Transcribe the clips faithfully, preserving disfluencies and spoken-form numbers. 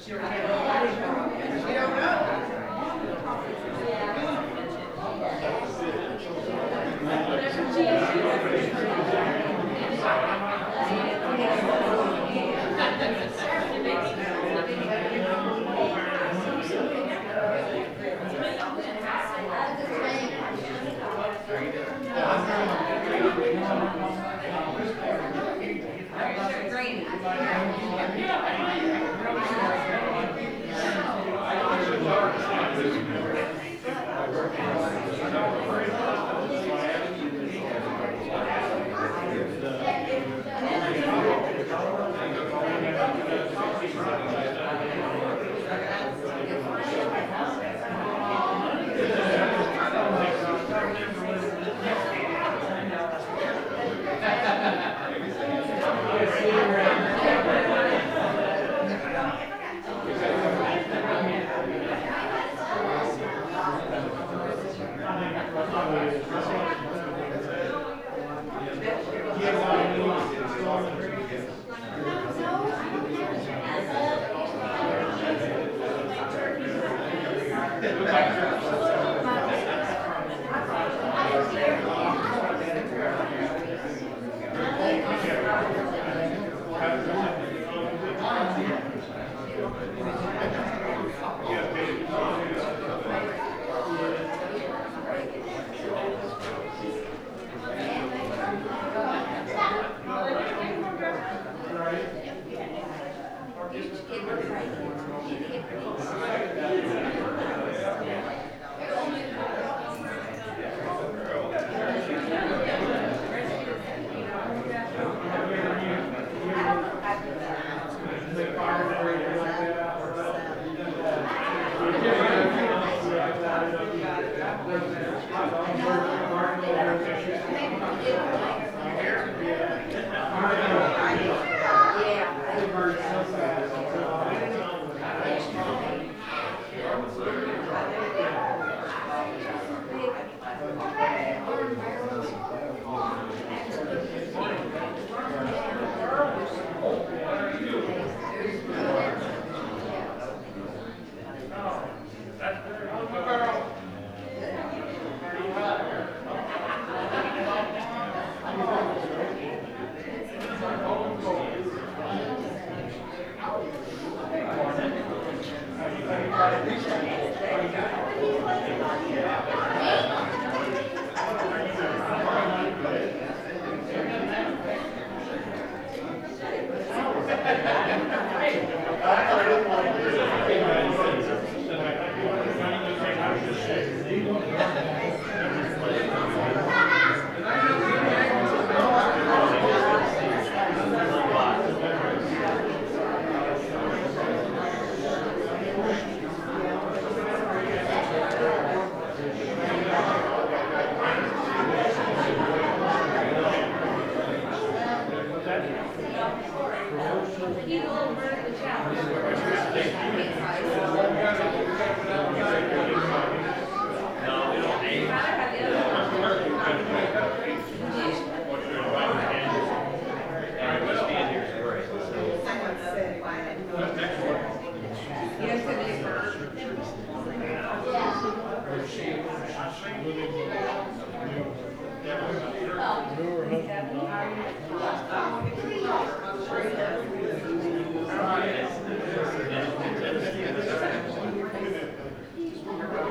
Thank you.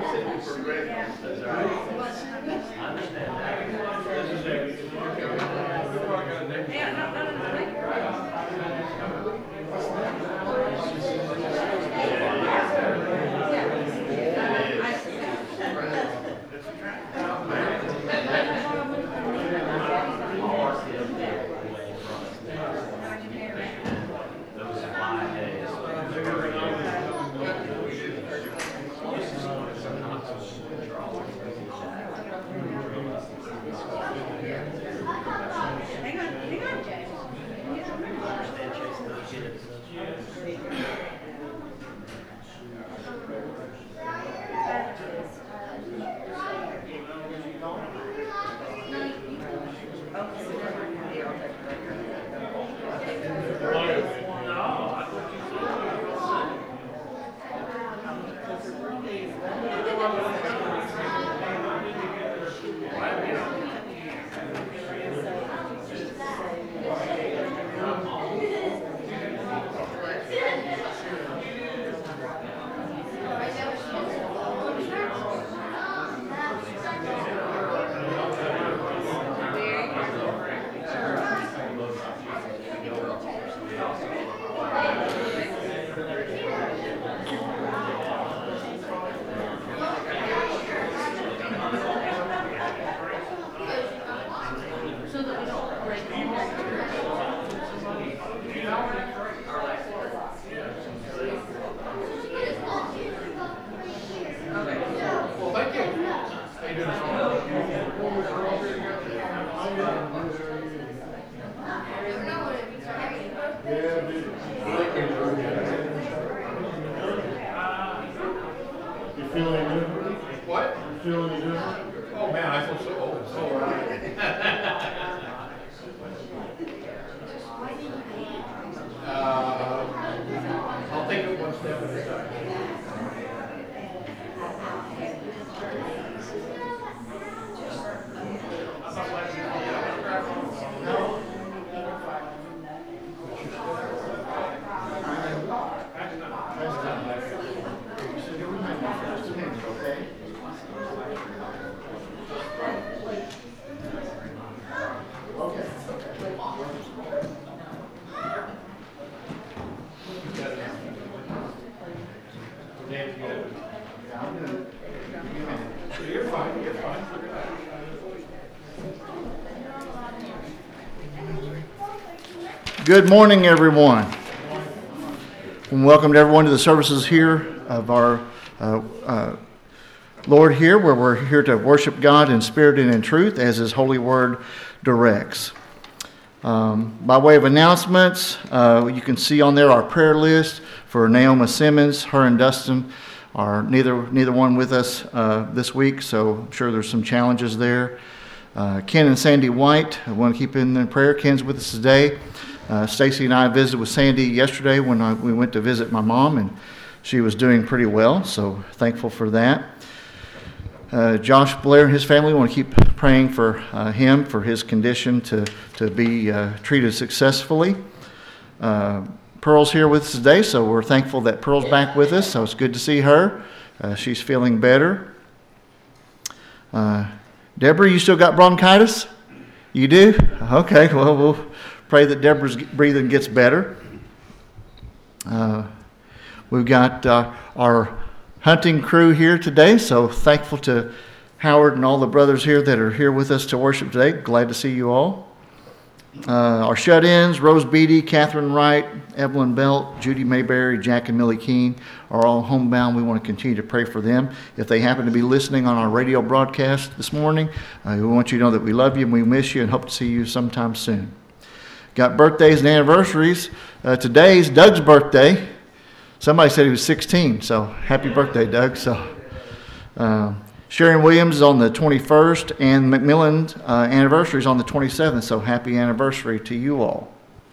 I'll take it one step at a time. Good morning, everyone, and welcome to everyone to the services here of our uh, uh, Lord here, where we're here to worship God in spirit and in truth as His holy word directs. Um, by way of announcements, uh, you can see on there our prayer list for Naoma Simmons. Her and Dustin are neither neither one with us uh, this week, so I'm sure there's some challenges there. Uh, Ken and Sandy White, I want to keep in their prayer. Ken's with us today. Uh, Stacy and I visited with Sandy yesterday when I, we went to visit my mom, and she was doing pretty well, so thankful for that. Uh, Josh Blair and his family, want to keep praying for uh, him, for his condition to, to be uh, treated successfully. Uh, Pearl's here with us today, so we're thankful that Pearl's back with us, so it's good to see her. Uh, she's feeling better. Uh, Deborah, you still got bronchitis? You do? Okay, well, we'll pray that Deborah's breathing gets better. Uh, we've got uh, our hunting crew here today, so thankful to Howard and all the brothers here that are here with us to worship today. Glad to see you all. Uh, our shut-ins, Rose Beatty, Catherine Wright, Evelyn Belt, Judy Mayberry, Jack and Millie Keene are all homebound. We want to continue to pray for them. If they happen to be listening on our radio broadcast this morning, uh, we want you to know that we love you and we miss you and hope to see you sometime soon. Got birthdays and anniversaries. Uh, today's Doug's birthday. Somebody said he was sixteen, so happy birthday, Doug. So, uh, Sharon Williams is on the twenty-first, and McMillan uh, anniversary is on the twenty-seventh, so happy anniversary to you all.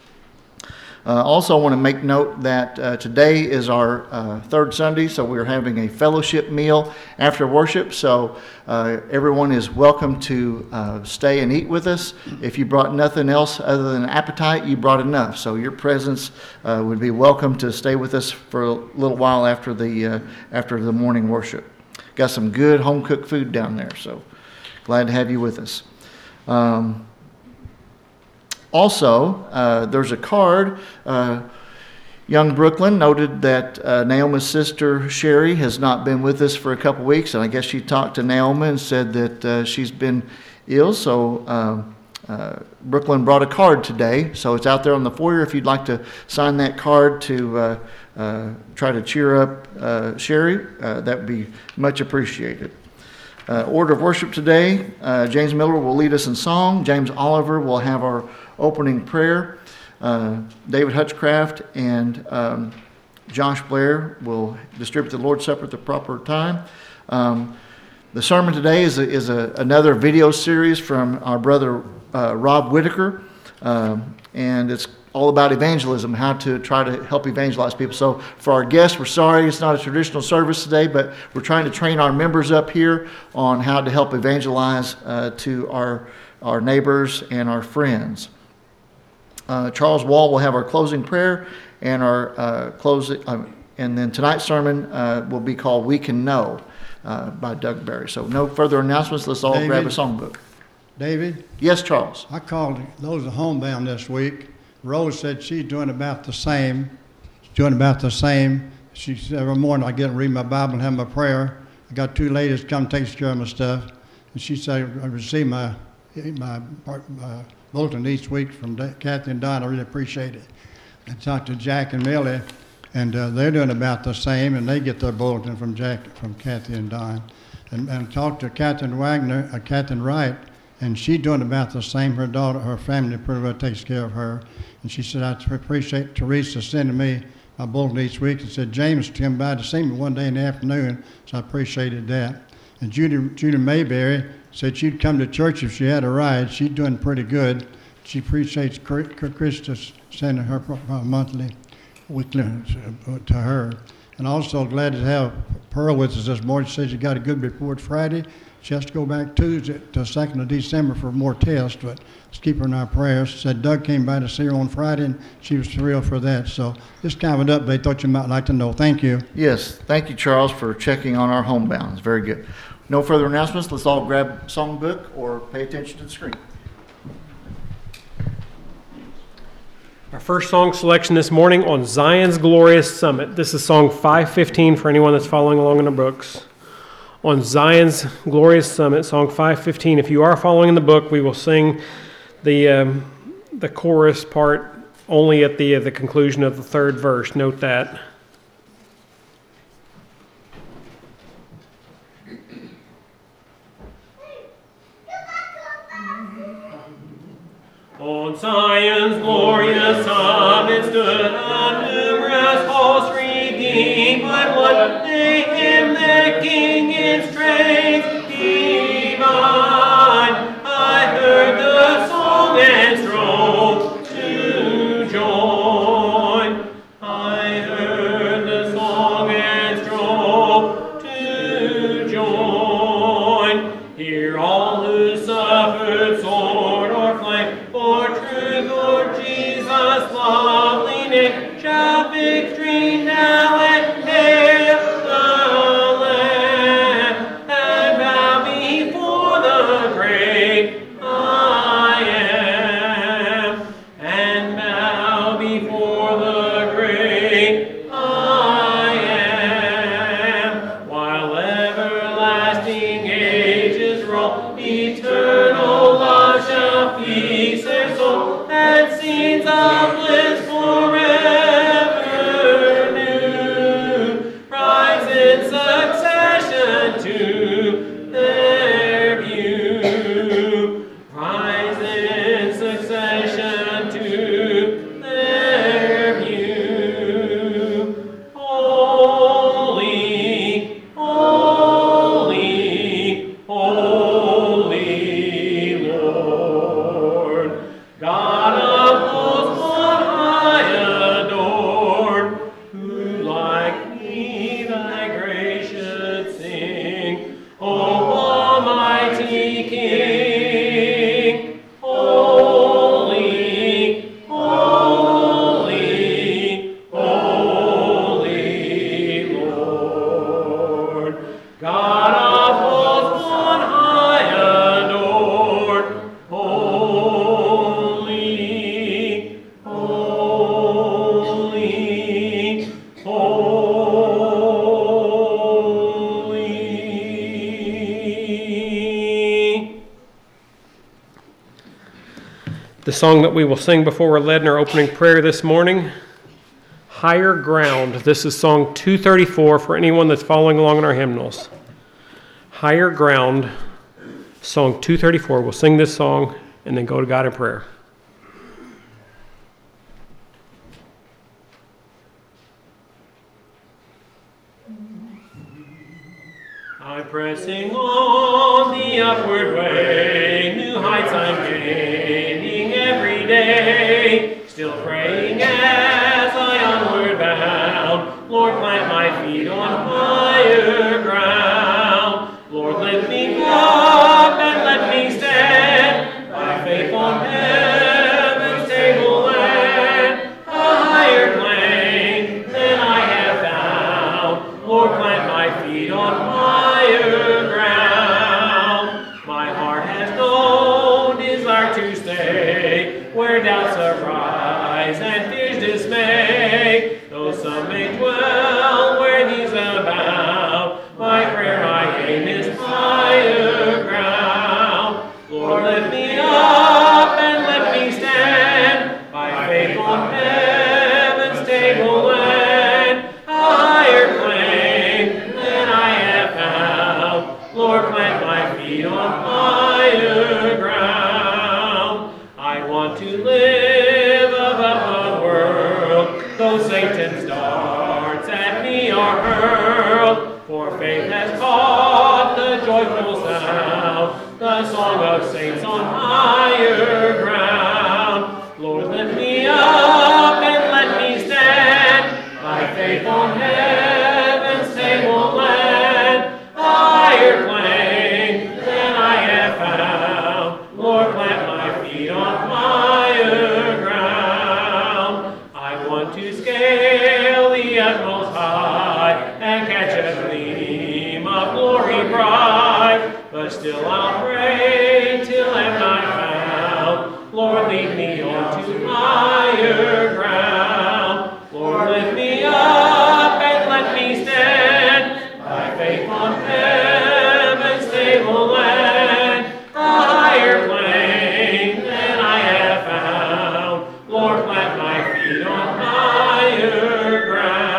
Uh, also, I want to make note that uh, today is our uh, third Sunday, so we're having a fellowship meal after worship, so uh, everyone is welcome to uh, stay and eat with us. If you brought nothing else other than appetite, you brought enough, so your presence uh, would be welcome to stay with us for a little while after the, uh, after the morning worship. Got some good home-cooked food down there, so glad to have you with us. Um, Also, uh, there's a card. Uh, young Brooklyn noted that uh, Naoma's sister, Sherry, has not been with us for a couple weeks, and I guess she talked to Naoma and said that uh, she's been ill, so uh, uh, Brooklyn brought a card today, so it's out there on the foyer if you'd like to sign that card to uh, uh, try to cheer up uh, Sherry. Uh, that would be much appreciated. Uh, order of worship today, uh, James Miller will lead us in song. James Oliver will have our opening prayer. Uh, David Hutchcraft and um, Josh Blair will distribute the Lord's Supper at the proper time. Um, the sermon today is, a, is a, another video series from our brother uh, Rob Whitaker, um, and it's all about evangelism, how to try to help evangelize people. So for our guests, we're sorry it's not a traditional service today, but we're trying to train our members up here on how to help evangelize uh, to our, our neighbors and our friends. Uh, Charles Wall will have our closing prayer, and our uh, closing, uh, and then tonight's sermon uh, will be called "We Can Know" uh, by Doug Barry. So no further announcements. Let's all David, grab a songbook. David? Yes, Charles. I called those are homebound this week. Rose said she's doing about the same. She's doing about the same. She said every morning I get and read my Bible and have my prayer. I got two ladies come take care of my stuff, and she said I receive my my, my bulletin each week from Kathy and Don. I really appreciate it. I talked to Jack and Millie, and uh, they're doing about the same, and they get their bulletin from Jack, from Kathy and Don. And, and talked to Catherine Wagner, uh, Catherine Wright, and she's doing about the same. Her daughter, her family pretty well takes care of her. And she said, I appreciate Teresa sending me my bulletin each week. And said, James came by to see me one day in the afternoon, so I appreciated that. And Judy, Judy Mayberry said she'd come to church if she had a ride. She's doing pretty good. She appreciates Chris to send her monthly, weekly to her. And also glad to have Pearl with us this morning. She says she got a good report Friday. She has to go back Tuesday to second of December for more tests, but let's keep her in our prayers. She said Doug came by to see her on Friday, and she was thrilled for that. So this kind of an update thought you might like to know. Thank you. Yes, thank you, Charles, for checking on our homebounds. Very good. No further announcements. Let's all grab songbook or pay attention to the screen. Our first song selection this morning on Zion's Glorious Summit. This is song five fifteen for anyone that's following along in the books. On Zion's Glorious Summit, song five fifteen. If you are following in the book, we will sing the um, the chorus part only at the uh, the conclusion of the third verse. Note that. On Zion's glorious summit stood a numerous host redeemed by blood. They hymn the King in strains divine. I heard the song and strove to join. I heard the song and strove to join. Hear all who suffered sword or flame for truth, Lord Jesus, lovely name, shout victory now and hail the Lamb, and bow before the great I am, and bow before the great I am, while everlasting ages roll, eternal love shall feast their soul, and scenes of bliss forever new, rise in succession to their view, rise in succession to their view. Holy, holy, holy Lord, God of hosts on high adored, who like me thy grace should sing, O Almighty King. Holy, holy, holy Lord, God of hosts on high adored, holy, holy, holy. The song that we will sing before we're led in our opening prayer this morning, Higher Ground. This is song two thirty-four for anyone that's following along in our hymnals. Higher Ground, song two thirty-four. We'll sing this song and then go to God in prayer. I'm pressing on the upward way, new heights I'm gaining every day, still praying as I onward bound, Lord, plant my feet on higher ground, Lord, lift me up and let me stand, by faith on heaven's tableland, a higher plane than I have found, Lord, plant my feet on higher ground. My heart has no desire to stay where doubts arise and fears dismay. Though some may dwell where these abound, my prayer, my aim is higher ground. Lord, lift me up and let me stand by faith on heaven's tableland, a higher plane than I have found. Lord, plant my feet on higher ground. I want to live above the world, though Satan's darts at plant my feet on higher ground.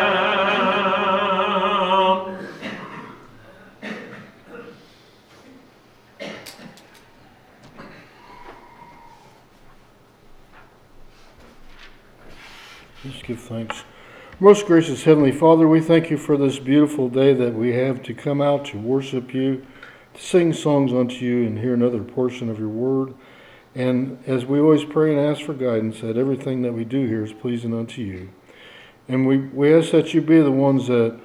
Let's give thanks. Most gracious Heavenly Father, we thank you for this beautiful day that we have to come out to worship you, to sing songs unto you, and hear another portion of your word. And as we always pray and ask for guidance, that everything that we do here is pleasing unto you. And we, we ask that you be the ones that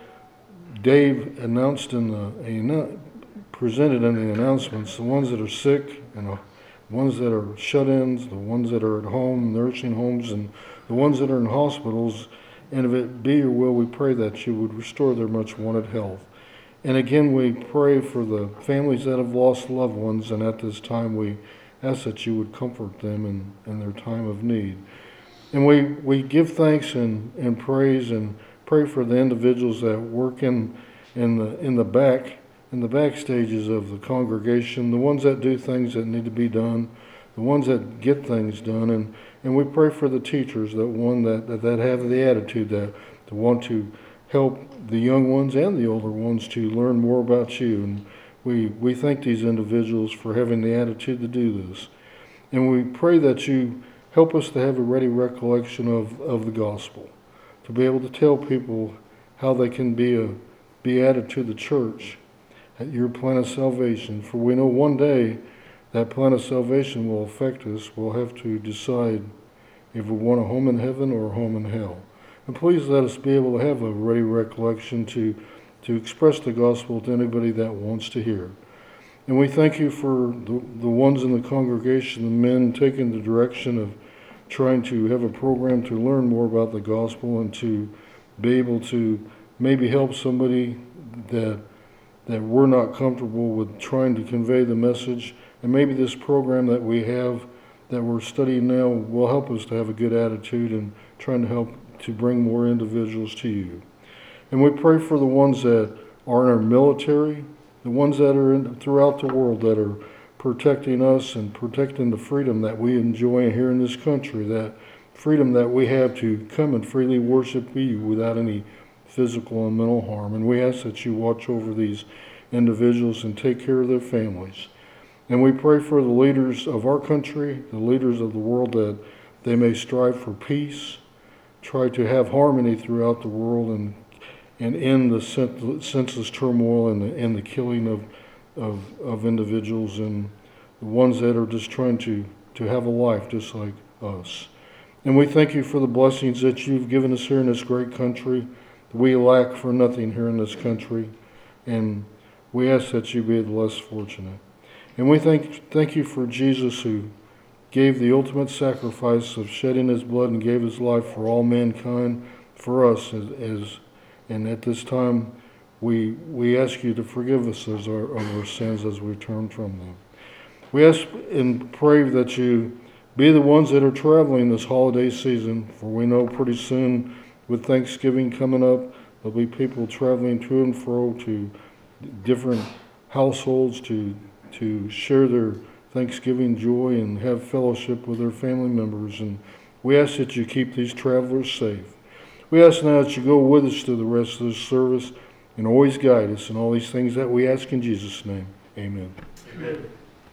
Dave announced in the, presented in the announcements, the ones that are sick, and the ones that are shut-ins, the ones that are at home, nursing homes, and the ones that are in hospitals. And if it be your will, we pray that you would restore their much wanted health. And again, we pray for the families that have lost loved ones, and at this time we ask that you would comfort them in, in their time of need. And we, we give thanks and, and praise and pray for the individuals that work in, in the in the back in the back stages of the congregation, the ones that do things that need to be done, the ones that get things done, and, and we pray for the teachers that one that, that, that have the attitude that to want to help the young ones and the older ones to learn more about you. And we, we thank these individuals for having the attitude to do this. And we pray that you help us to have a ready recollection of, of the gospel, to be able to tell people how they can be a, be added to the church at your plan of salvation. For we know one day that plan of salvation will affect us. We'll have to decide if we want a home in heaven or a home in hell. And please let us be able to have a ready recollection to, to express the gospel to anybody that wants to hear. And we thank you for the, the ones in the congregation, the men taking the direction of trying to have a program to learn more about the gospel and to be able to maybe help somebody that that we're not comfortable with trying to convey the message. And maybe this program that we have, that we're studying now, will help us to have a good attitude and trying to help to bring more individuals to you. And we pray for the ones that are in our military, the ones that are in, throughout the world that are protecting us and protecting the freedom that we enjoy here in this country, that freedom that we have to come and freely worship you without any physical and mental harm. And we ask that you watch over these individuals and take care of their families. And we pray for the leaders of our country, the leaders of the world, that they may strive for peace, try to have harmony throughout the world, and and end the senseless turmoil and the, and the killing of, of of individuals and the ones that are just trying to, to have a life just like us. And we thank you for the blessings that you've given us here in this great country. We lack for nothing here in this country, and we ask that you be the less fortunate. And we thank thank you for Jesus, who gave the ultimate sacrifice of shedding his blood and gave his life for all mankind, for us. As, as and at this time, we we ask you to forgive us as our, of our sins as we turn from them. We ask and pray that you be the ones that are traveling this holiday season, for we know pretty soon, with Thanksgiving coming up, there'll be people traveling to and fro to different households to to share their Thanksgiving joy and have fellowship with their family members. And we ask that you keep these travelers safe. We ask now that you go with us through the rest of this service and always guide us in all these things that we ask in Jesus' name. Amen. Amen.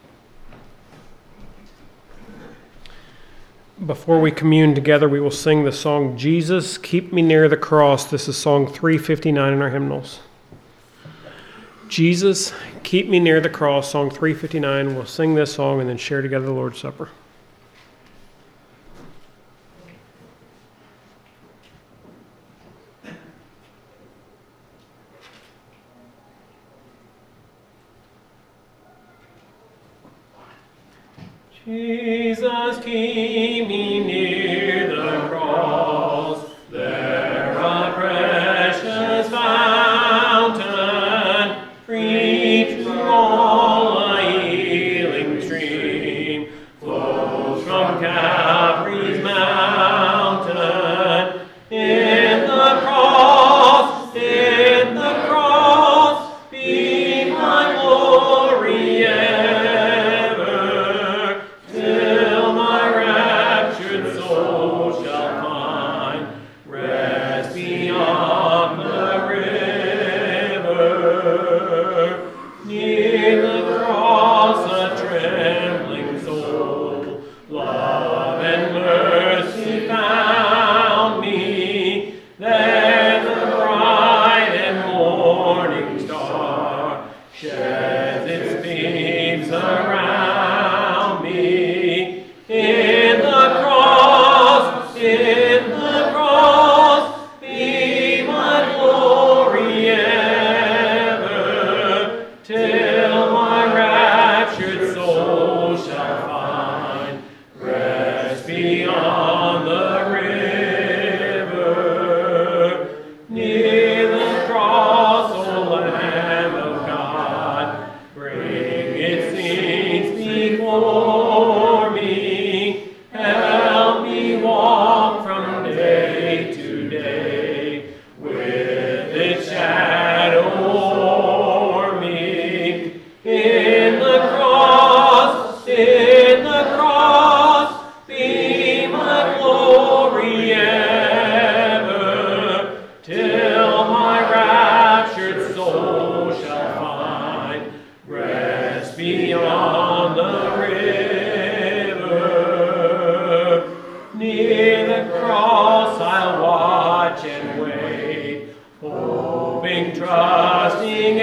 Before we commune together, we will sing the song, Jesus, Keep Me Near the Cross. This is song three fifty-nine in our hymnals. Jesus, Keep Me Near the Cross, song three fifty-nine. We'll sing this song and then share together the Lord's Supper. Jesus, keep me near the cross, there a precious fountain, free to all a healing stream, flows from Calvary's mountain. In the cross, in the cross, be my glory ever, till my in the cross be my glory ever, till my raptured soul shall find rest beyond the river. Near the cross, O Lamb of God, bring its saints before me. Help me walk from day to day with its shadow o'er me. In the cross, in the cross, be my glory ever, till my raptured soul shall find rest beyond the river. Near the cross I'll watch and wait, hoping, trusting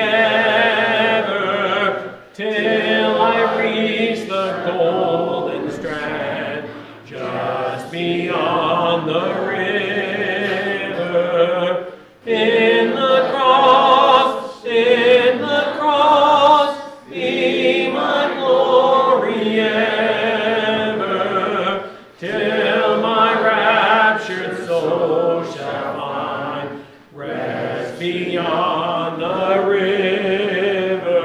ever, till I reach the golden strand just beyond the river. In the cross, in the cross, be my glory ever, till my raptured soul shall find rest beyond the river.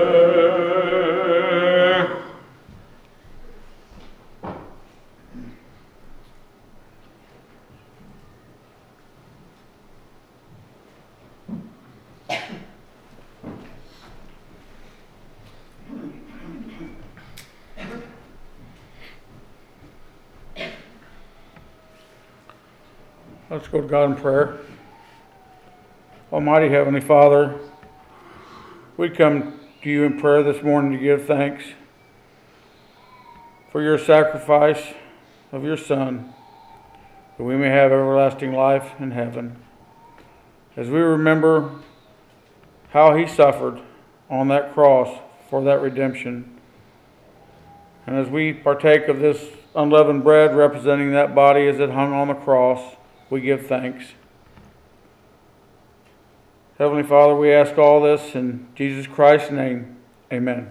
Let's go to God in prayer. Almighty Heavenly Father, we come to you in prayer this morning to give thanks for your sacrifice of your Son, that we may have everlasting life in heaven. As we remember how he suffered on that cross for that redemption, and as we partake of this unleavened bread representing that body as it hung on the cross, we give thanks. Heavenly Father, we ask all this in Jesus Christ's name. Amen.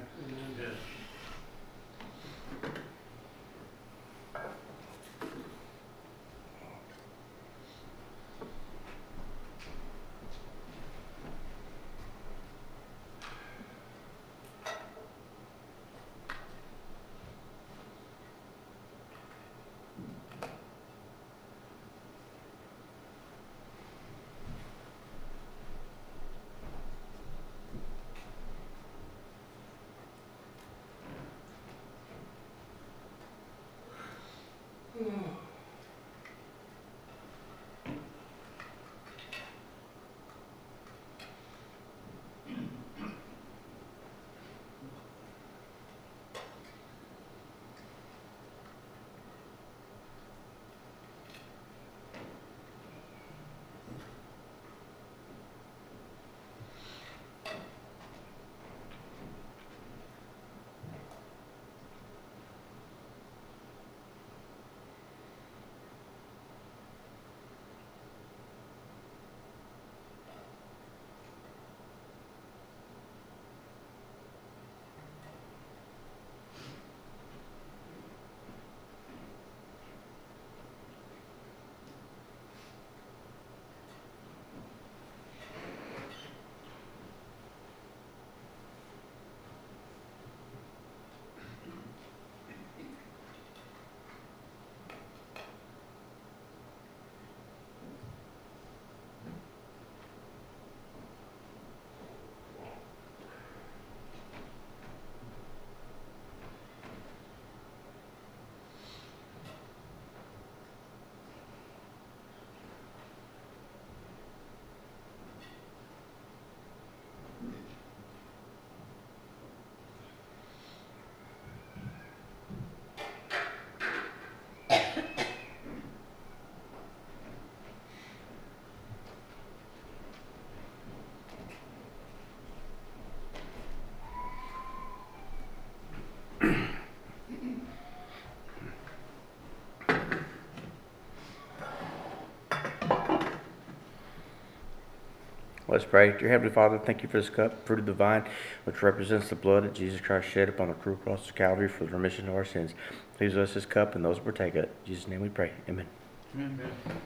Let's pray. Dear Heavenly Father, thank you for this cup, fruit of the vine, which represents the blood that Jesus Christ shed upon the cruel cross of Calvary for the remission of our sins. Please bless this cup and those who partake of it. In Jesus' name we pray. Amen. Amen.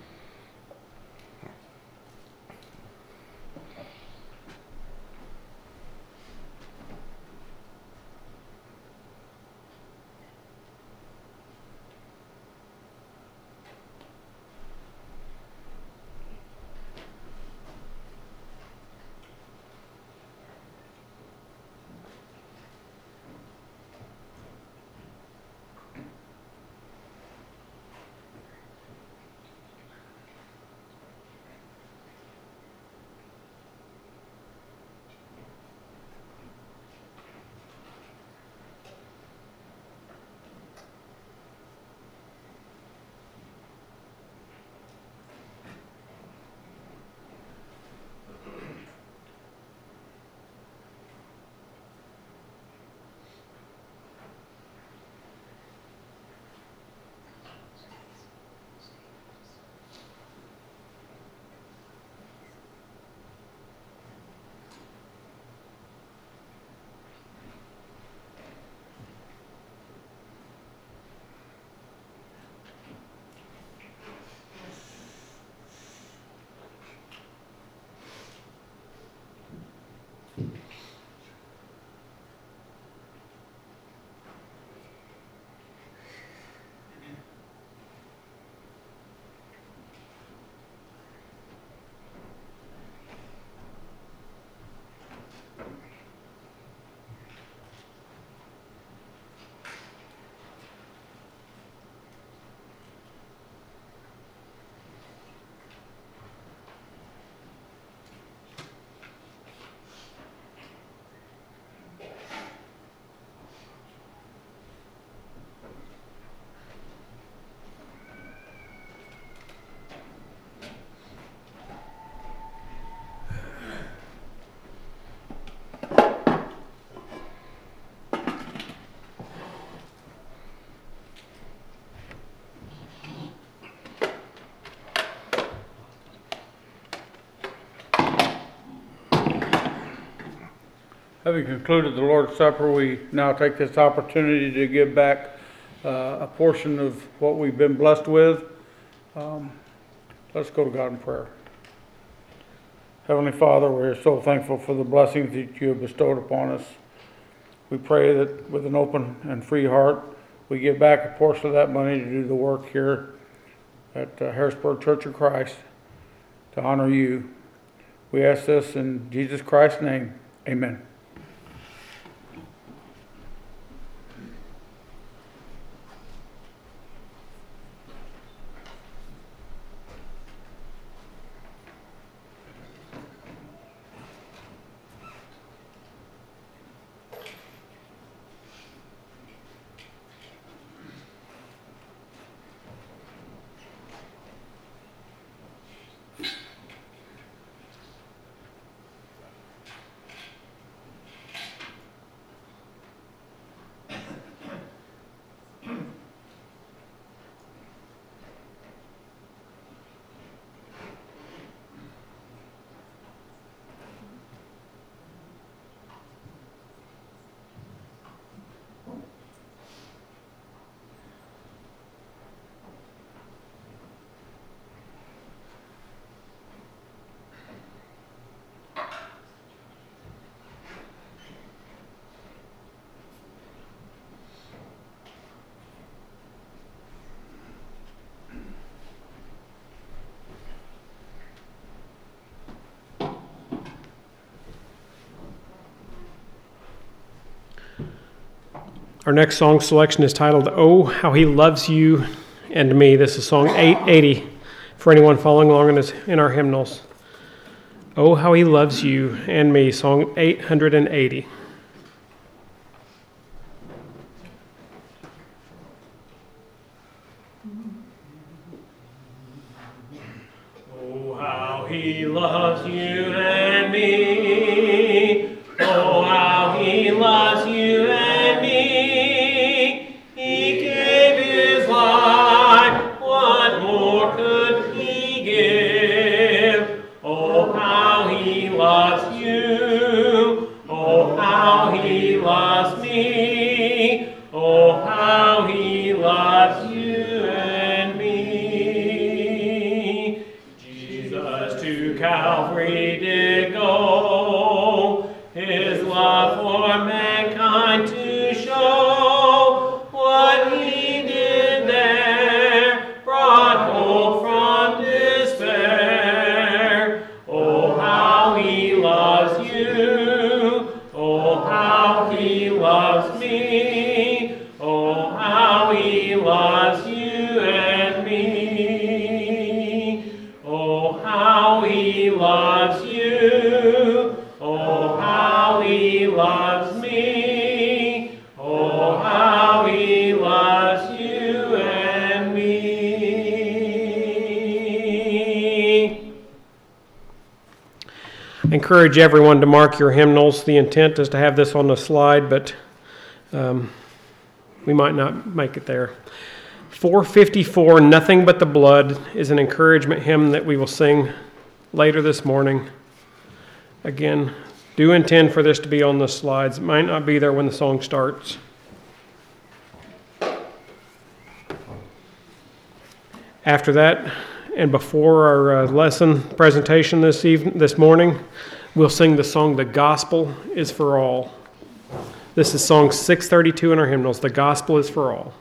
Having concluded the Lord's Supper, we now take this opportunity to give back uh, a portion of what we've been blessed with. Um, let's go to God in prayer. Heavenly Father, we're so thankful for the blessings that you have bestowed upon us. We pray that with an open and free heart, we give back a portion of that money to do the work here at uh, Harrisburg Church of Christ to honor you. We ask this in Jesus Christ's name. Amen. Our next song selection is titled, Oh, How He Loves You and Me. This is song eight eighty for anyone following along in, his, in our hymnals. Oh, How He Loves You and Me, song eight eighty. Oh, how He loves you and me. Oh, how He loves you and me. He gave His life. What more could He give? Oh, how He loves Calvary did go, his love for mankind to show. What he did there brought hope from despair. Oh, how he loves you. Oh, how he loves me. Oh, how he loves you and me. Oh, how he loves you. Oh, how he loves me. Oh, how he loves you and me. Encourage everyone to mark your hymnals. The intent is to have this on the slide, but um, we might not make it there. four fifty-four, Nothing But the Blood, is an encouragement hymn that we will sing later this morning. Again, do intend for this to be on the slides. It might not be there when the song starts. After that, and before our uh, lesson presentation this evening, this morning, we'll sing the song, The Gospel is for All. This is song six thirty-two in our hymnals, The Gospel is for All.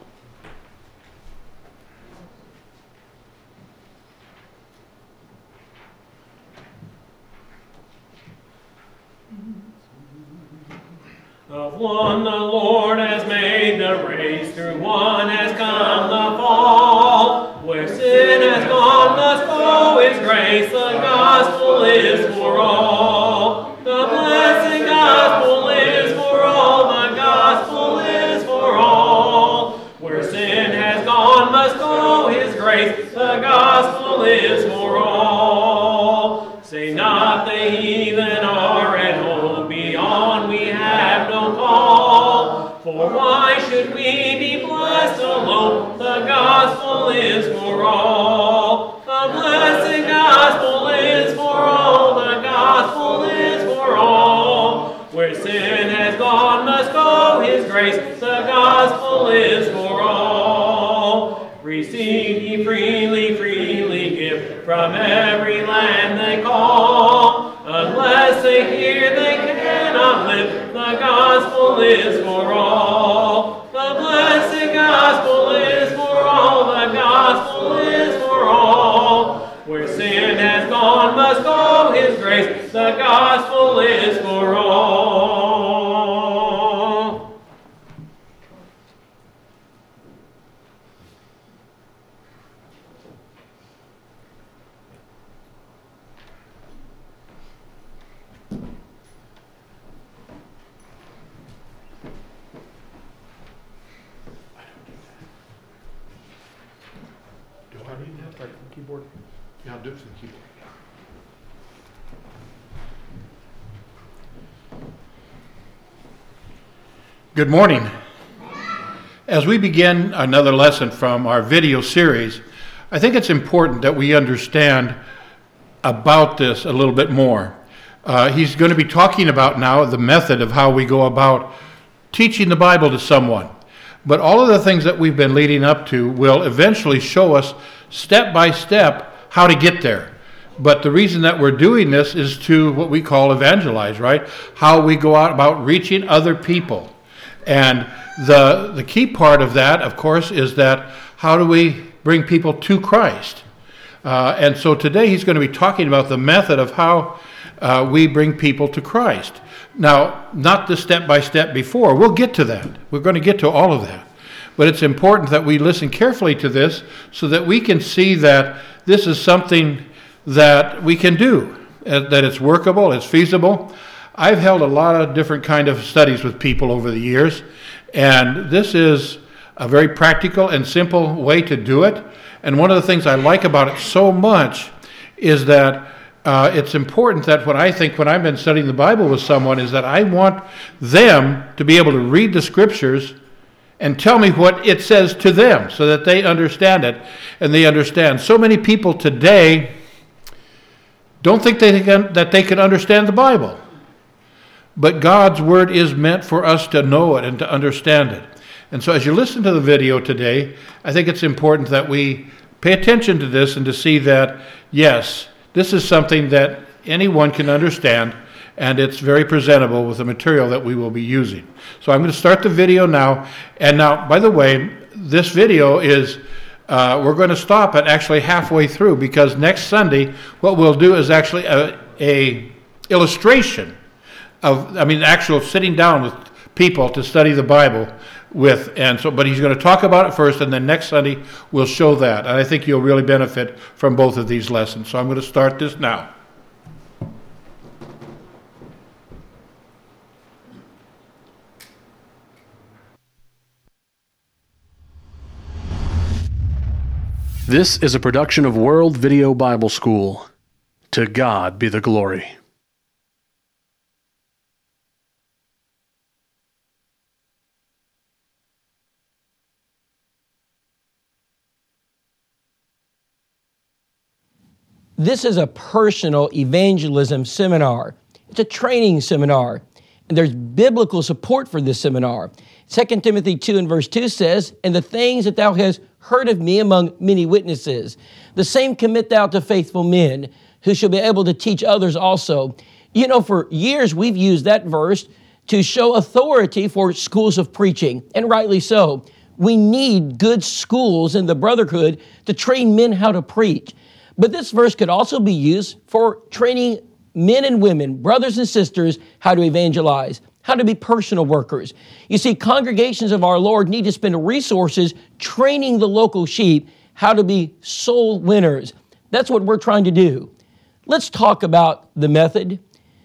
Of one the Lord has made the race, through one has come the fall. Where sin has gone, must go His grace. The gospel is for all. The blessed gospel is for all. The gospel is for all. Where sin has gone, must go His grace. The gospel is for all. Say not the heathen are at home, beyond we have no call. For why should we be blessed alone? The gospel is for all. The blessed gospel is for all. The gospel is for all. Where sin has gone, must go His grace. The gospel is for all. Receive ye freely, freely give. From every land they call. Unless they hear, they cannot live. The gospel is for all. The blessed gospel is for all. The gospel is for all. Where sin has gone, must go His grace. The gospel is for all. Keyboard? Yeah, I'll do some keyboard. Good morning. As we begin another lesson from our video series, I think it's important that we understand about this a little bit more. Uh, he's going to be talking about now the method of how we go about teaching the Bible to someone. But all of the things that we've been leading up to will eventually show us step by step how to get there. But the reason that we're doing this is to what we call evangelize, right? How we go out about reaching other people. And the the key part of that, of course, is that how do we bring people to Christ? Uh, and so today he's going to be talking about the method of how uh, we bring people to Christ. Now, not the step-by-step before. We'll get to that. We're going to get to all of that. But it's important that we listen carefully to this so that we can see that this is something that we can do, uh, that it's workable, it's feasible. I've held a lot of different kind of studies with people over the years, and this is a very practical and simple way to do it. And one of the things I like about it so much is that Uh, it's important that when I think when I've been studying the Bible with someone is that I want them to be able to read the scriptures and tell me what it says to them so that they understand it and they understand. So many people today don't think they can, that they can understand the Bible. But God's word is meant for us to know it and to understand it. And so as you listen to the video today, I think it's important that we pay attention to this and to see that, yes, This is something that anyone can understand, and it's very presentable with the material that we will be using. So I'm going to start the video now. And now, by the way, this video is, uh, we're going to stop it actually halfway through, because next Sunday, what we'll do is actually a, a illustration of, I mean, actual sitting down with people to study the Bible with, and so, but he's going to talk about it first, and then next Sunday we'll show that. And I think you'll really benefit from both of these lessons. So I'm going to start this now. This is a production of World Video Bible School. To God be the glory. This is a personal evangelism seminar. It's a training seminar, and there's biblical support for this seminar. Second Timothy two and verse two says, "And the things that thou hast heard of me among many witnesses, the same commit thou to faithful men, who shall be able to teach others also." You know, for years we've used that verse to show authority for schools of preaching, and rightly so. We need good schools in the brotherhood to train men how to preach. But this verse could also be used for training men and women, brothers and sisters, how to evangelize, how to be personal workers. You see, congregations of our Lord need to spend resources training the local sheep how to be soul winners. That's what we're trying to do. Let's talk about the method.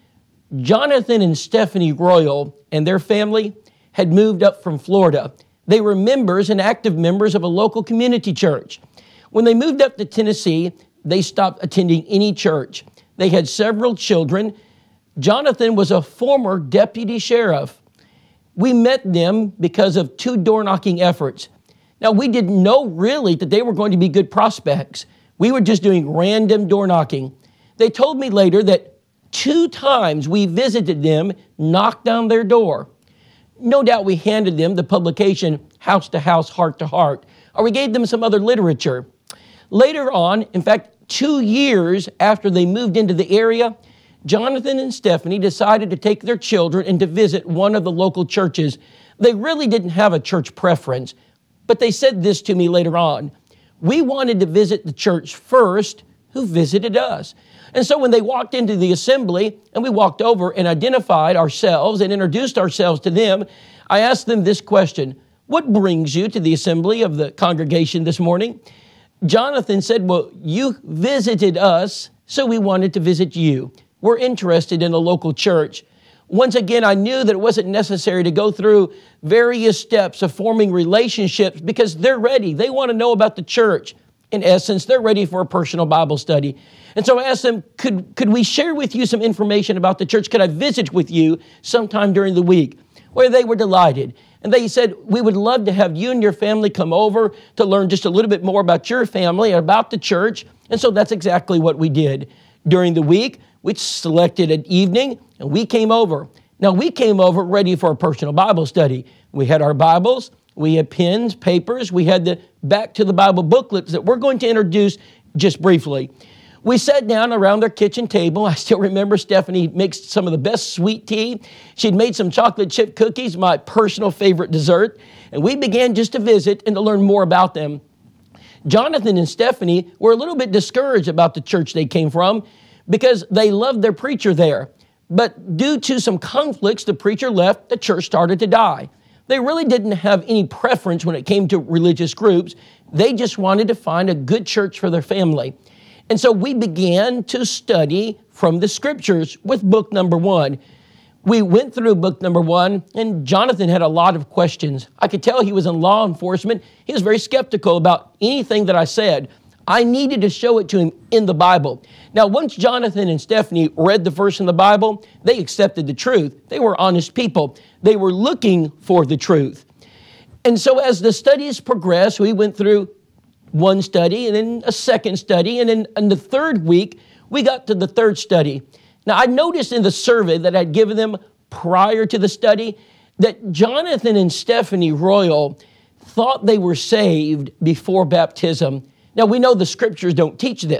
Jonathan and Stephanie Royal and their family had moved up from Florida. They were members and active members of a local community church. When they moved up to Tennessee, they stopped attending any church. They had several children. Jonathan was a former deputy sheriff. We met them because of two door-knocking efforts. Now, we didn't know really that they were going to be good prospects. We were just doing random door-knocking. They told me later that two times we visited them, knocked down their door. No doubt we handed them the publication House to House, Heart to Heart, or we gave them some other literature. Later on, in fact, two years after they moved into the area, Jonathan and Stephanie decided to take their children and to visit one of the local churches. They really didn't have a church preference, but they said this to me later on. We wanted to visit the church first, who visited us. And so when they walked into the assembly and we walked over and identified ourselves and introduced ourselves to them, I asked them this question: "What brings you to the assembly of the congregation this morning?" Jonathan said, "Well, you visited us, so we wanted to visit you. We're interested in a local church." Once again, I knew that it wasn't necessary to go through various steps of forming relationships because they're ready. They want to know about the church. In essence, they're ready for a personal Bible study. And so I asked them, could, could we share with you some information about the church? Could I visit with you sometime during the week? Well, they were delighted. And they said, "We would love to have you and your family come over to learn just a little bit more about your family and about the church." And so that's exactly what we did. During the week, we selected an evening and we came over. Now, we came over ready for a personal Bible study. We had our Bibles, we had pens, papers, we had the Back to the Bible booklets that we're going to introduce just briefly. We sat down around their kitchen table. I still remember Stephanie makes some of the best sweet tea. She'd made some chocolate chip cookies, my personal favorite dessert. And we began just to visit and to learn more about them. Jonathan and Stephanie were a little bit discouraged about the church they came from because they loved their preacher there. But due to some conflicts, the preacher left, the church started to die. They really didn't have any preference when it came to religious groups. They just wanted to find a good church for their family. And so we began to study from the scriptures with book number one. We went through book number one, and Jonathan had a lot of questions. I could tell he was in law enforcement. He was very skeptical about anything that I said. I needed to show it to him in the Bible. Now, once Jonathan and Stephanie read the verse in the Bible, they accepted the truth. They were honest people. They were looking for the truth. And so as the studies progressed, we went through one study and then a second study. And then in the third week, we got to the third study. Now, I noticed in the survey that I'd given them prior to the study that Jonathan and Stephanie Royal thought they were saved before baptism. Now, we know the scriptures don't teach this.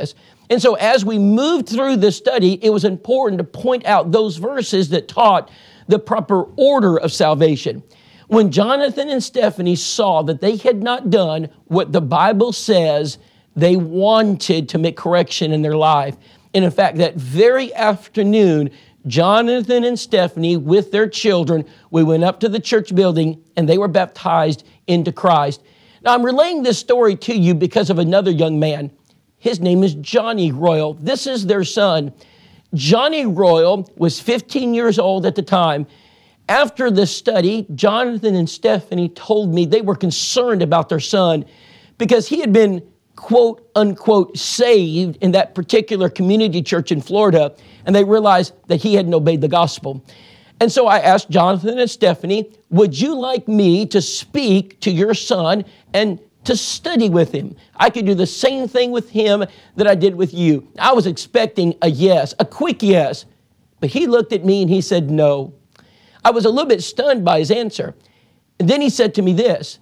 And so as we moved through this study, it was important to point out those verses that taught the proper order of salvation. When Jonathan and Stephanie saw that they had not done what the Bible says, they wanted to make correction in their life. And in fact, that very afternoon, Jonathan and Stephanie, with their children, we went up to the church building and they were baptized into Christ. Now, I'm relaying this story to you because of another young man. His name is Johnny Royal. This is their son. Johnny Royal was fifteen years old at the time. After the study, Jonathan and Stephanie told me they were concerned about their son because he had been, quote, unquote, saved in that particular community church in Florida, and they realized that he hadn't obeyed the gospel. And so I asked Jonathan and Stephanie, would you like me to speak to your son and to study with him? I could do the same thing with him that I did with you. I was expecting a yes, a quick yes, but he looked at me and he said no. I was a little bit stunned by his answer. And then he said to me this,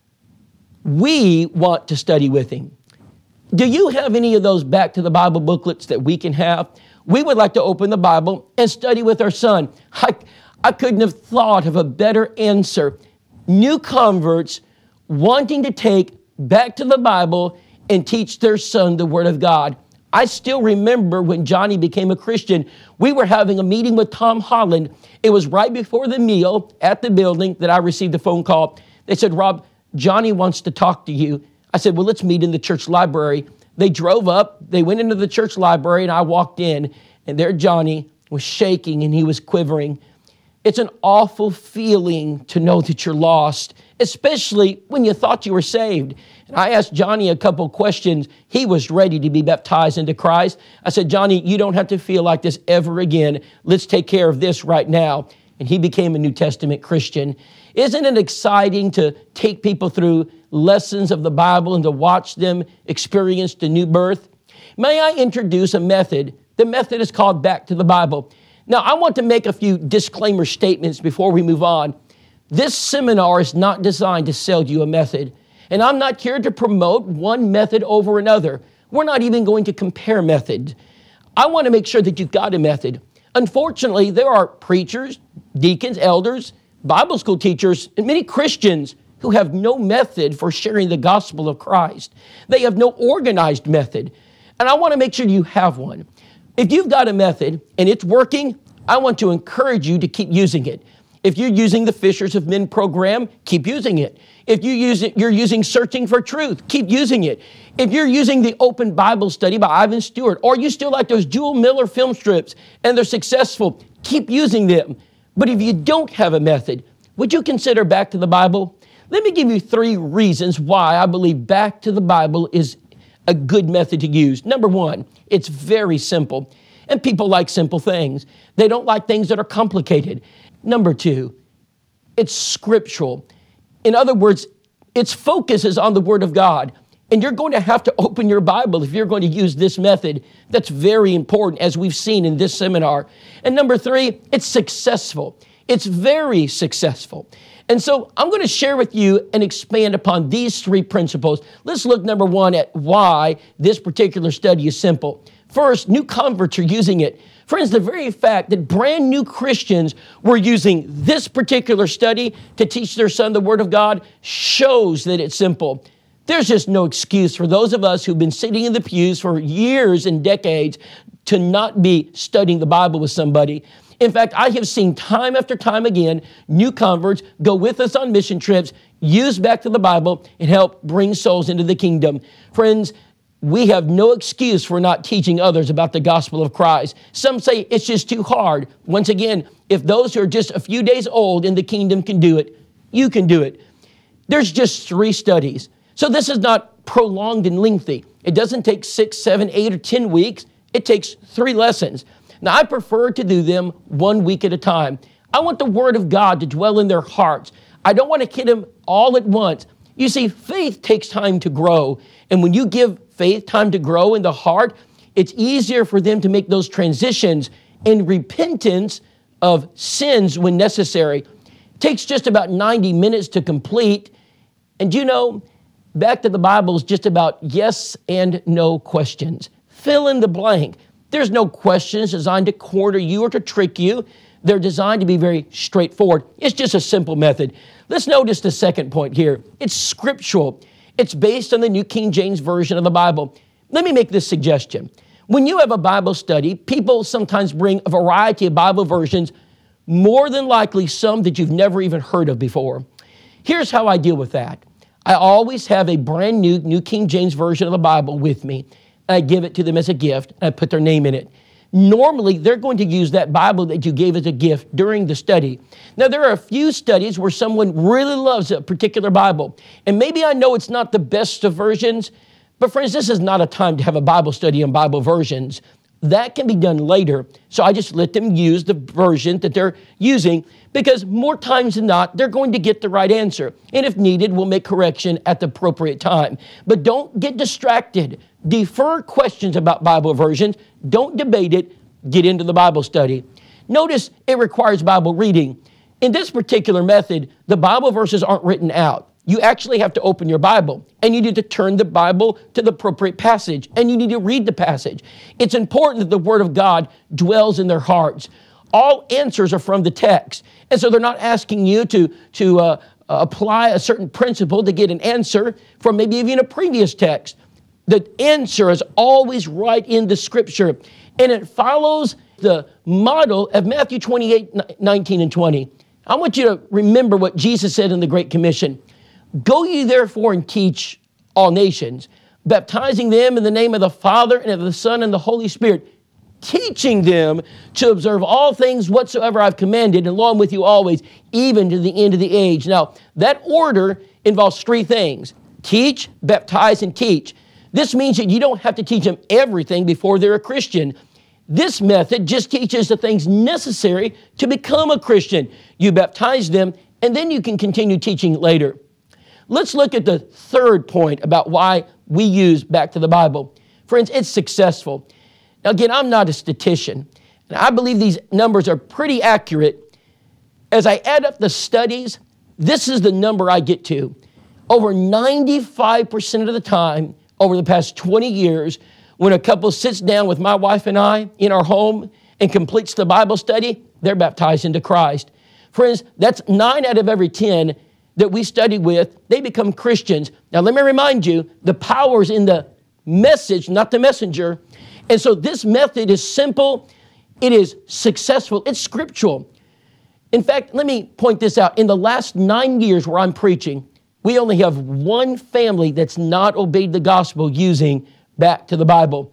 we want to study with him. Do you have any of those Back to the Bible booklets that we can have? We would like to open the Bible and study with our son. I, I couldn't have thought of a better answer. New converts wanting to take back to the Bible and teach their son the Word of God. I still remember when Johnny became a Christian, we were having a meeting with Tom Holland. It was right before the meal at the building that I received a phone call. They said, Rob, Johnny wants to talk to you. I said, well, let's meet in the church library. They drove up, they went into the church library, and I walked in, and there Johnny was shaking and he was quivering. It's an awful feeling to know that you're lost, especially when you thought you were saved. And I asked Johnny a couple questions. He was ready to be baptized into Christ. I said, Johnny, you don't have to feel like this ever again. Let's take care of this right now. And he became a New Testament Christian. Isn't it exciting to take people through lessons of the Bible and to watch them experience the new birth? May I introduce a method? The method is called Back to the Bible. Now, I want to make a few disclaimer statements before we move on. This seminar is not designed to sell you a method, and I'm not here to promote one method over another. We're not even going to compare methods. I want to make sure that you've got a method. Unfortunately, there are preachers, deacons, elders, Bible school teachers, and many Christians who have no method for sharing the gospel of Christ. They have no organized method, and I want to make sure you have one. If you've got a method and it's working, I want to encourage you to keep using it. If you're using the Fishers of Men program, keep using it. If you use it, you're using Searching for Truth, keep using it. If you're using the Open Bible Study by Ivan Stewart, or you still like those Jewel Miller film strips and they're successful, keep using them. But if you don't have a method, would you consider Back to the Bible? Let me give you three reasons why I believe Back to the Bible is a good method to use. Number one, it's very simple. And people like simple things. They don't like things that are complicated. Number two, it's scriptural. In other words, its focus is on the Word of God. And you're going to have to open your Bible if you're going to use this method. That's very important, as we've seen in this seminar. And number three, it's successful. It's very successful. And so I'm going to share with you and expand upon these three principles. Let's look, number one, at why this particular study is simple. First, new converts are using it. Friends, the very fact that brand new Christians were using this particular study to teach their son the Word of God shows that it's simple. There's just no excuse for those of us who've been sitting in the pews for years and decades to not be studying the Bible with somebody. In fact, I have seen time after time again, new converts go with us on mission trips, use Back to the Bible, and help bring souls into the kingdom. Friends, we have no excuse for not teaching others about the gospel of Christ. Some say it's just too hard. Once again, if those who are just a few days old in the kingdom can do it, you can do it. There's just three studies. So this is not prolonged and lengthy. It doesn't take six, seven, eight, or ten weeks. It takes three lessons. Now, I prefer to do them one week at a time. I want the Word of God to dwell in their hearts. I don't want to hit them all at once. You see, faith takes time to grow. And when you give faith time to grow in the heart, it's easier for them to make those transitions in repentance of sins when necessary. It takes just about ninety minutes to complete. And you know, Back to the Bible is just about yes and no questions. fill in the blank. There's no questions designed to corner you or to trick you. They're designed to be very straightforward. It's just a simple method. Let's notice the second point here. It's scriptural. It's based on the New King James Version of the Bible. Let me make this suggestion. When you have a Bible study, people sometimes bring a variety of Bible versions, more than likely some that you've never even heard of before. Here's how I deal with that. I always have a brand new New King James Version of the Bible with me. I give it to them as a gift, and I put their name in it. Normally, they're going to use that Bible that you gave as a gift during the study. Now, there are a few studies where someone really loves a particular Bible. And maybe I know it's not the best of versions, but friends, this is not a time to have a Bible study on Bible versions. That can be done later. So I just let them use the version that they're using, because more times than not, they're going to get the right answer. And if needed, we'll make correction at the appropriate time. But don't get distracted. Defer questions about Bible versions. Don't debate it. Get into the Bible study. Notice it requires Bible reading. In this particular method, the Bible verses aren't written out. You actually have to open your Bible, and you need to turn the Bible to the appropriate passage, and you need to read the passage. It's important that the Word of God dwells in their hearts. All answers are from the text, and so they're not asking you to, to uh, apply a certain principle to get an answer from maybe even a previous text. The answer is always right in the Scripture, and it follows the model of Matthew twenty-eight, nineteen, and twenty. I want you to remember what Jesus said in the Great Commission. Go ye therefore and teach all nations, baptizing them in the name of the Father and of the Son and the Holy Spirit, teaching them to observe all things whatsoever I've commanded, and lo, I'm with you always, even to the end of the age. Now, that order involves three things: teach, baptize, and teach. This means that you don't have to teach them everything before they're a Christian. This method just teaches the things necessary to become a Christian. You baptize them, and then you can continue teaching later. Let's look at the third point about why we use Back to the Bible. Friends, it's successful. Now, again, I'm not a statistician, and I believe these numbers are pretty accurate. As I add up the studies, this is the number I get to. Over ninety-five percent of the time, over the past twenty years, when a couple sits down with my wife and I in our home and completes the Bible study, they're baptized into Christ. Friends, that's nine out of every ten that we study with, they become Christians. Now, let me remind you, the power's in the message, not the messenger. And so this method is simple, it is successful, it's scriptural. In fact, let me point this out. In the last nine years where I'm preaching, we only have one family that's not obeyed the gospel using Back to the Bible.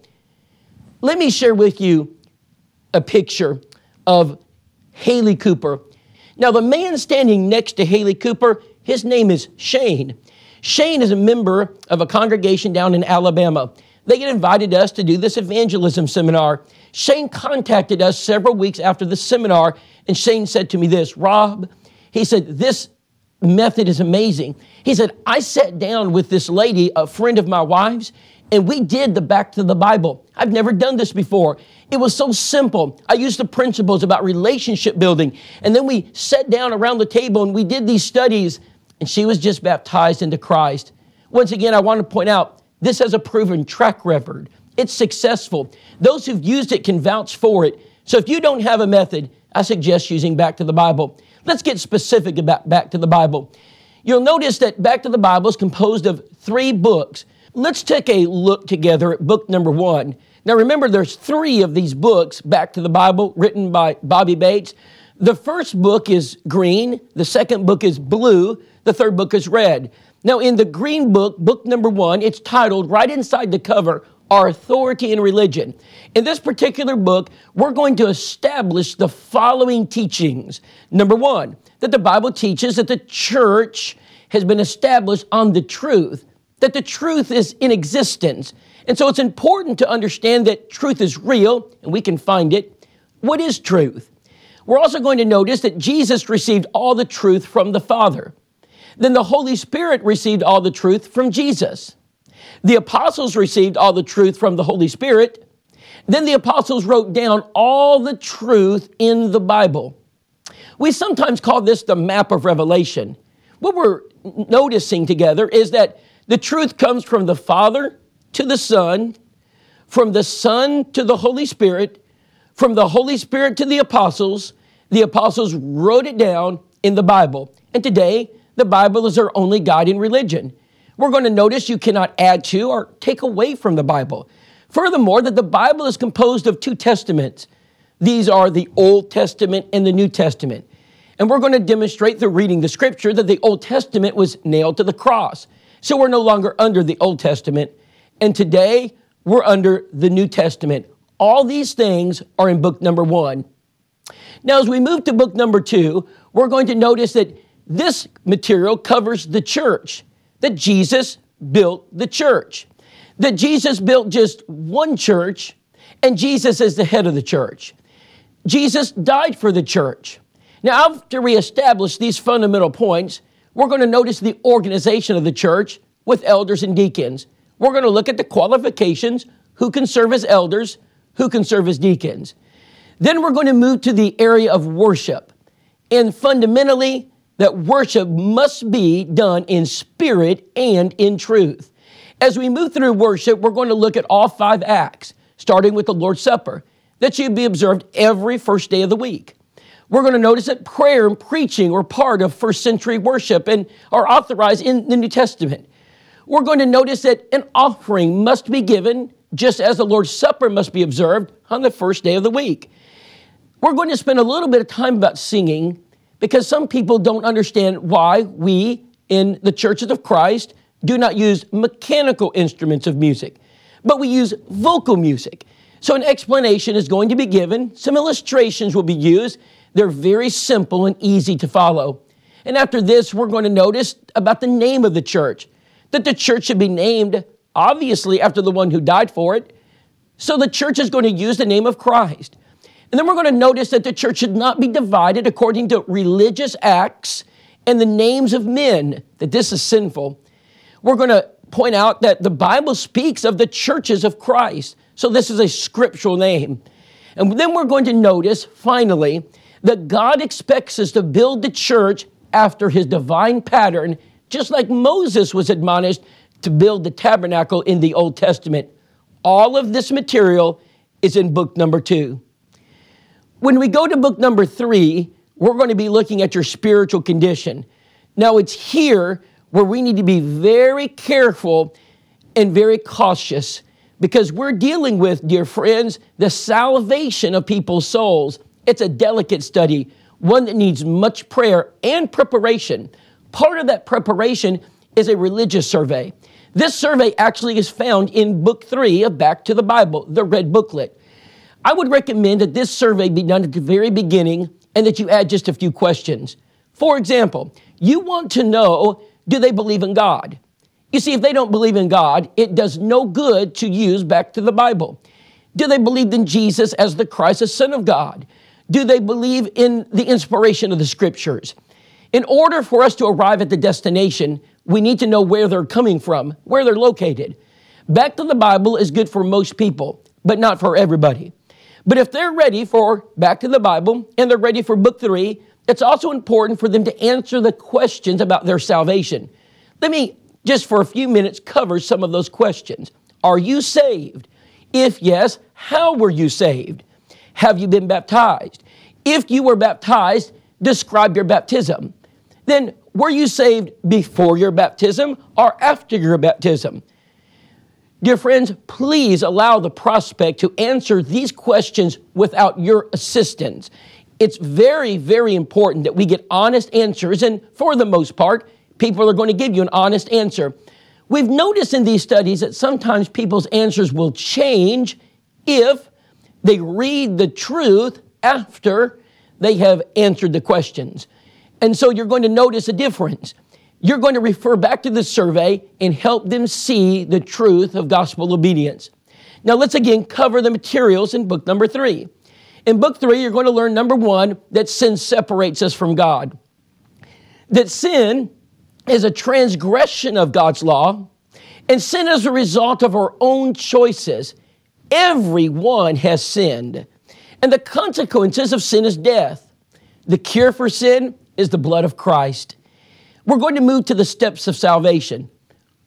Let me share with you a picture of Haley Cooper. Now, the man standing next to Haley Cooper, his name is Shane. Shane is a member of a congregation down in Alabama. They had invited us to do this evangelism seminar. Shane contacted us several weeks after the seminar, and Shane said to me this, Rob, he said, this method is amazing. He said, I sat down with this lady, a friend of my wife's, and we did the Back to the Bible. I've never done this before. It was so simple. I used the principles about relationship building, and then we sat down around the table and we did these studies, and she was just baptized into Christ. Once again, I want to point out, this has a proven track record. It's successful. Those who've used it can vouch for it. So if you don't have a method, I suggest using Back to the Bible. Let's get specific about Back to the Bible. You'll notice that Back to the Bible is composed of three books. Let's take a look together at book number one. Now remember, there's three of these books, Back to the Bible, written by Bobby Bates. The first book is green, the second book is blue, the third book is red. Now in the green book, book number one, it's titled right inside the cover, Our Authority in Religion. In this particular book, we're going to establish the following teachings. Number one, that the Bible teaches that the church has been established on the truth, that the truth is in existence. And so it's important to understand that truth is real, and we can find it. What is truth? We're also going to notice that Jesus received all the truth from the Father. Then the Holy Spirit received all the truth from Jesus. The apostles received all the truth from the Holy Spirit. Then the apostles wrote down all the truth in the Bible. We sometimes call this the map of Revelation. What we're noticing together is that the truth comes from the Father to the Son, from the Son to the Holy Spirit, from the Holy Spirit to the apostles. The apostles wrote it down in the Bible. And today, the Bible is our only guide in religion. We're going to notice you cannot add to or take away from the Bible. Furthermore, that the Bible is composed of two testaments. These are the Old Testament and the New Testament. And we're going to demonstrate through reading the scripture that the Old Testament was nailed to the cross. So we're no longer under the Old Testament. And today, we're under the New Testament. All these things are in book number one. Now, as we move to book number two, we're going to notice that this material covers the church, that Jesus built the church, that Jesus built just one church, and Jesus is the head of the church. Jesus died for the church. Now, after we establish these fundamental points, we're going to notice the organization of the church with elders and deacons. We're going to look at the qualifications, who can serve as elders, who can serve as deacons. Then we're going to move to the area of worship. And fundamentally, that worship must be done in spirit and in truth. As we move through worship, we're going to look at all five acts, starting with the Lord's Supper, that should be observed every first day of the week. We're going to notice that prayer and preaching were part of first century worship and are authorized in the New Testament. We're going to notice that an offering must be given, just as the Lord's Supper must be observed on the first day of the week. We're going to spend a little bit of time about singing, because some people don't understand why we in the churches of Christ do not use mechanical instruments of music, but we use vocal music. So an explanation is going to be given. Some illustrations will be used. They're very simple and easy to follow. And after this, we're going to notice about the name of the church, that the church should be named, obviously, after the one who died for it. So the church is going to use the name of Christ. And then we're going to notice that the church should not be divided according to religious acts and the names of men, that this is sinful. We're going to point out that the Bible speaks of the churches of Christ. So this is a scriptural name. And then we're going to notice, finally, that God expects us to build the church after his divine pattern, just like Moses was admonished to build the tabernacle in the Old Testament. All of this material is in book number two. When we go to book number three, we're going to be looking at your spiritual condition. Now, it's here where we need to be very careful and very cautious, because we're dealing with, dear friends, the salvation of people's souls. It's a delicate study, one that needs much prayer and preparation. Part of that preparation is a religious survey. This survey actually is found in book three of Back to the Bible, the red booklet. I would recommend that this survey be done at the very beginning and that you add just a few questions. For example, you want to know, do they believe in God? You see, if they don't believe in God, it does no good to use Back to the Bible. Do they believe in Jesus as the Christ, the Son of God? Do they believe in the inspiration of the Scriptures? In order for us to arrive at the destination, we need to know where they're coming from, where they're located. Back to the Bible is good for most people, but not for everybody. But if they're ready for Back to the Bible and they're ready for book three, it's also important for them to answer the questions about their salvation. Let me just for a few minutes cover some of those questions. Are you saved? If yes, how were you saved? Have you been baptized? If you were baptized, describe your baptism. Then, were you saved before your baptism or after your baptism? Dear friends, please allow the prospect to answer these questions without your assistance. It's very, very important that we get honest answers, and for the most part, people are going to give you an honest answer. We've noticed in these studies that sometimes people's answers will change if they read the truth after they have answered the questions. And so you're going to notice a difference. You're going to refer back to the survey and help them see the truth of gospel obedience. Now let's again cover the materials in book number three. In book three, you're going to learn, number one, that sin separates us from God. That sin is a transgression of God's law, and sin is a result of our own choices. Everyone has sinned, and the consequences of sin is death. The cure for sin is the blood of Christ. We're going to move to the steps of salvation.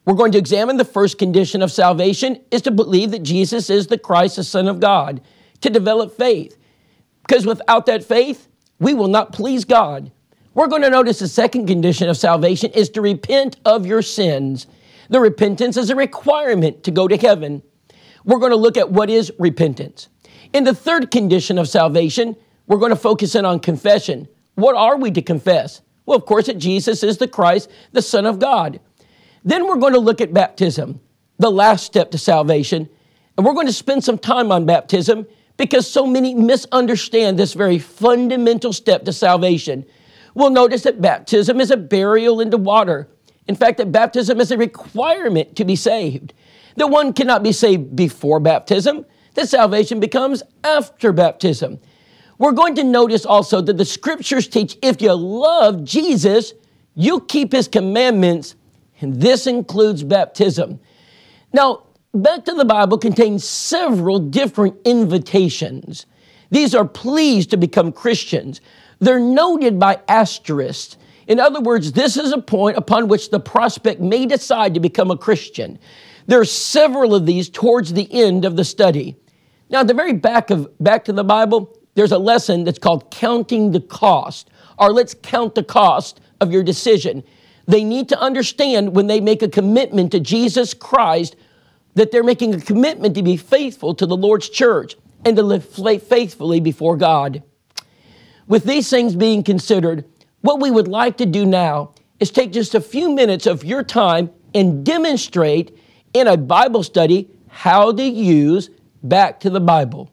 We're going to examine the first condition of salvation is to believe that Jesus is the Christ, the Son of God, to develop faith. Because without that faith, we will not please God. We're going to notice the second condition of salvation is to repent of your sins. The repentance is a requirement to go to heaven. We're going to look at what is repentance. In the third condition of salvation, we're going to focus in on confession. What are we to confess? Well, of course, that Jesus is the Christ, the Son of God. Then we're going to look at baptism, the last step to salvation. And we're going to spend some time on baptism because so many misunderstand this very fundamental step to salvation. We'll notice that baptism is a burial into water. In fact, that baptism is a requirement to be saved. That one cannot be saved before baptism, that salvation becomes after baptism. We're going to notice also that the scriptures teach if you love Jesus, you'll keep his commandments, and this includes baptism. Now, back to the Bible contains several different invitations. These are pleas to become Christians. They're noted by asterisks. In other words, this is a point upon which the prospect may decide to become a Christian. There are several of these towards the end of the study. Now, at the very back of back to the Bible, there's a lesson that's called counting the cost, or let's count the cost of your decision. They need to understand when they make a commitment to Jesus Christ that they're making a commitment to be faithful to the Lord's church and to live faithfully before God. With these things being considered, what we would like to do now is take just a few minutes of your time and demonstrate in a Bible study how to use Back to the Bible.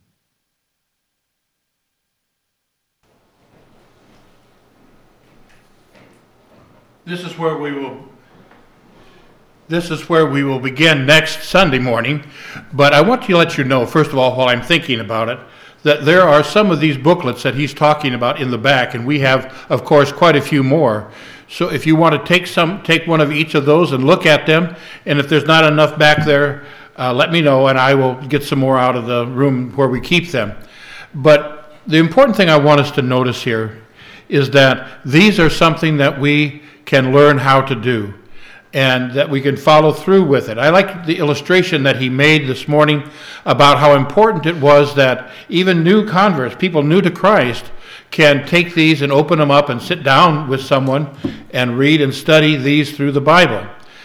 This is where we will This is where we will begin next Sunday morning, but I want to let you know, first of all, while I'm thinking about it, that there are some of these booklets that he's talking about in the back, and we have, of course, quite a few more. So if you want to take some, take one of each of those and look at them, and if there's not enough back there, uh, let me know, and I will get some more out of the room where we keep them. But the important thing I want us to notice here is that these are something that we can learn how to do, and that we can follow through with it. I like the illustration that he made this morning about how important it was that even new converts, people new to Christ, can take these and open them up and sit down with someone and read and study these through the Bible.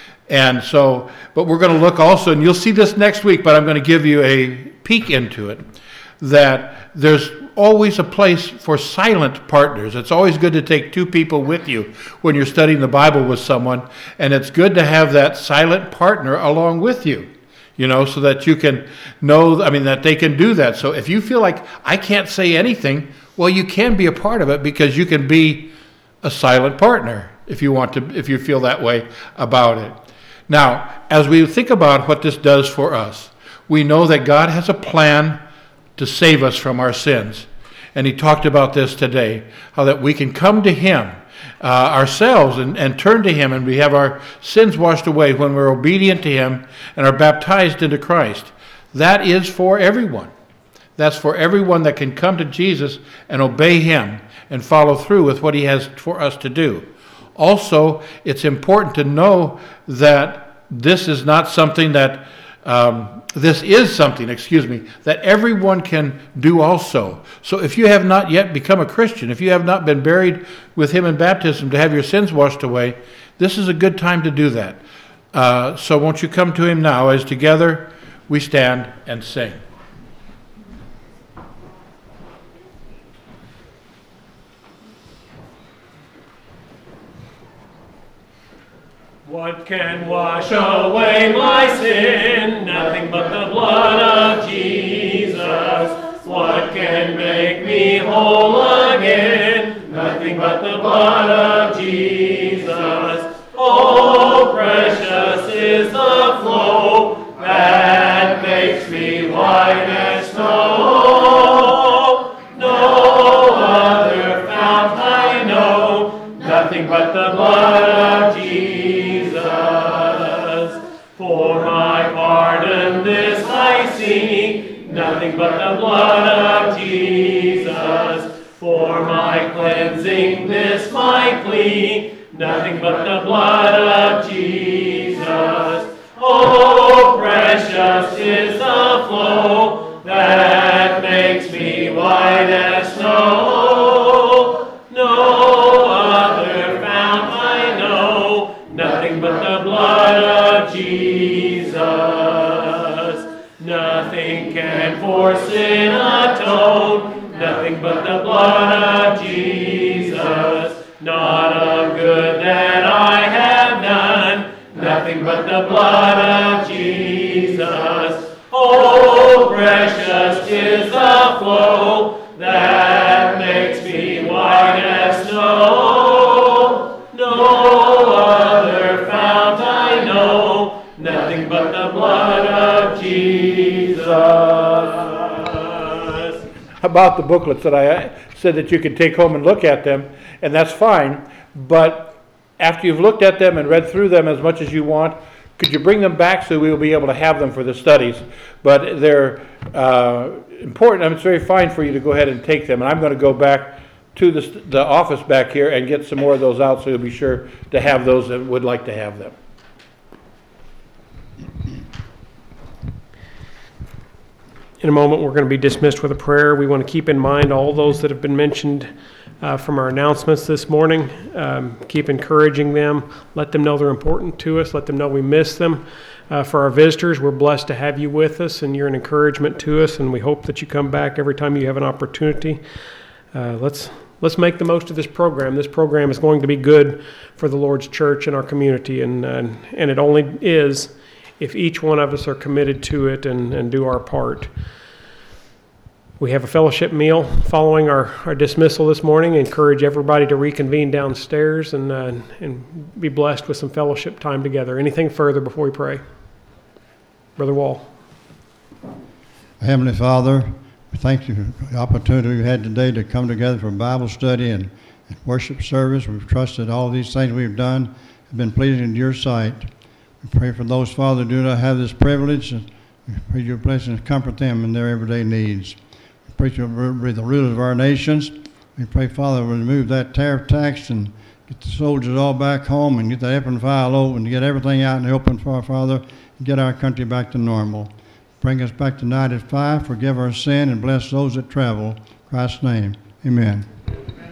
And so, but we're going to look also, and you'll see this next week, but I'm going to give you a peek into it, that there's always a place for silent partners. It's always good to take two people with you when you're studying the Bible with someone, and it's good to have that silent partner along with you, you know, so that you can know, I mean, that they can do that. So if you feel like I can't say anything, well, you can be a part of it because you can be a silent partner if you want to, if you feel that way about it. Now, as we think about what this does for us, we know that God has a plan to save us from our sins. And he talked about this today, how that we can come to him uh, ourselves and, and turn to him, and we have our sins washed away when we're obedient to him and are baptized into Christ. That is for everyone. That's for everyone that can come to Jesus and obey him and follow through with what he has for us to do. Also, it's important to know that this is not something that um, This is something, excuse me, that everyone can do also. So if you have not yet become a Christian, if you have not been buried with him in baptism to have your sins washed away, this is a good time to do that. Uh, so won't you come to him now as together we stand and sing. What can wash away my sin? Nothing but the blood of Jesus. What can make me whole again? Nothing but the blood of Jesus. Oh, precious is the flow that makes me white as snow. No other fount I know. Nothing but the blood of Jesus. For my pardon this I seek, nothing but the blood of Jesus. For my cleansing this my plea, nothing but the blood of Jesus. sin atoned. Nothing but the blood of Jesus, not of good that I have done. Nothing but the blood of Jesus. Oh, precious is the flow that makes me white as snow. No other fount I know, nothing but the blood of Jesus. About the booklets that I said that you could take home and look at them, and that's fine, but after you've looked at them and read through them as much as you want, could you bring them back so we will be able to have them for the studies? But they're uh, important. I mean, it's very fine for you to go ahead and take them, and I'm going to go back to the, the office back here and get some more of those out so you'll be sure to have those that would like to have them. In a moment, we're going to be dismissed with a prayer. We want to keep in mind all those that have been mentioned uh, from our announcements this morning. Um, keep encouraging them. Let them know they're important to us. Let them know we miss them. Uh, for our visitors, we're blessed to have you with us, and you're an encouragement to us, and we hope that you come back every time you have an opportunity. Uh, let's let's make the most of this program. This program is going to be good for the Lord's church and our community, and uh, and it only is if each one of us are committed to it and, and do our part. We have a fellowship meal following our, our dismissal this morning. I encourage everybody to reconvene downstairs and uh, and be blessed with some fellowship time together. Anything further before we pray? Brother Wall. Heavenly Father, we thank you for the opportunity we had today to come together for Bible study and, and worship service. We've trusted all these things we've done have been pleasing in your sight. We pray for those, Father, who do not have this privilege, and we pray your blessings comfort them in their everyday needs. We pray you'll be the rulers of our nations. We pray, Father, we'll remove that tariff tax and get the soldiers all back home and get that F and file over and get everything out in the open for our Father and get our country back to normal. Bring us back to ninety-five, forgive our sin, and bless those that travel. In Christ's name, amen.